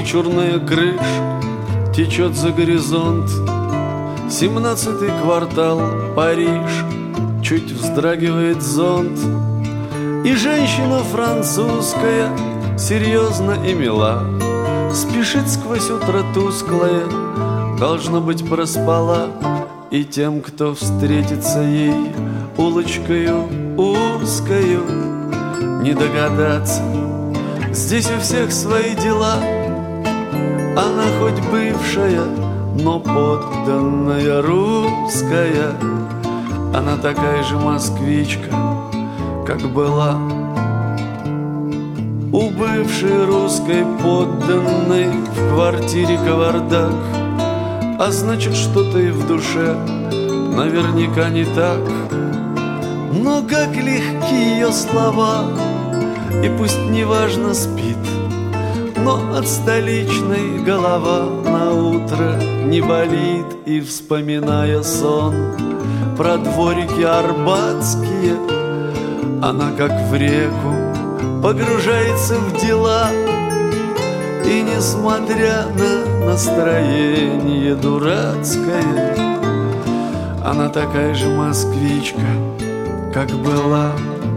черная крыша течет за горизонт. 17-й квартал, Париж, чуть вздрагивает зонт. И женщина французская, серьезно и мила, спешит сквозь утро тусклое, должно быть, проспала. И тем, кто встретится ей улочкою узкою, не догадаться, здесь у всех свои дела. Она хоть бывшая, но подданная русская. Она такая же москвичка, как была. У бывшей русской подданной в квартире кавардак, а значит, что-то и в душе наверняка не так. Но как легки ее слова, и пусть неважно спит, но от столичной голова на утро не болит. И, вспоминая сон про дворики арбатские, она как в реку погружается в дела. И, несмотря на настроение дурацкое, она такая же москвичка, как была.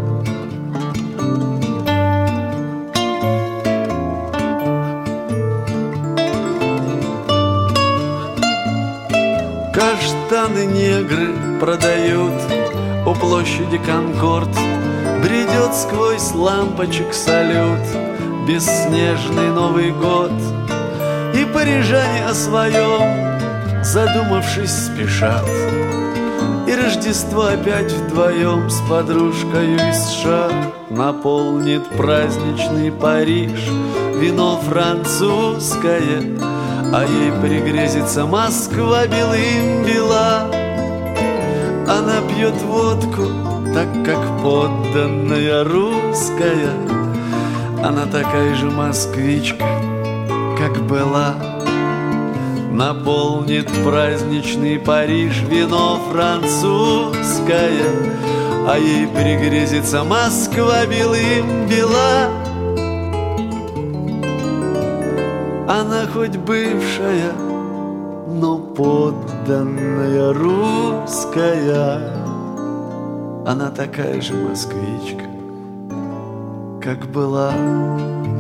Каштаны негры продают у площади Конкорд. Бредет сквозь лампочек салют бесснежный Новый год. И парижане о своем, задумавшись, спешат. И Рождество опять вдвоем с подружкой из США наполнит праздничный Париж вино французское, а ей пригрезится Москва белым бела. Она пьет водку, так как подданная русская. Она такая же москвичка, как была. Наполнит праздничный Париж вино французское, а ей пригрезится Москва белым бела. Она хоть бывшая, но подданная русская. Она такая же москвичка, как была.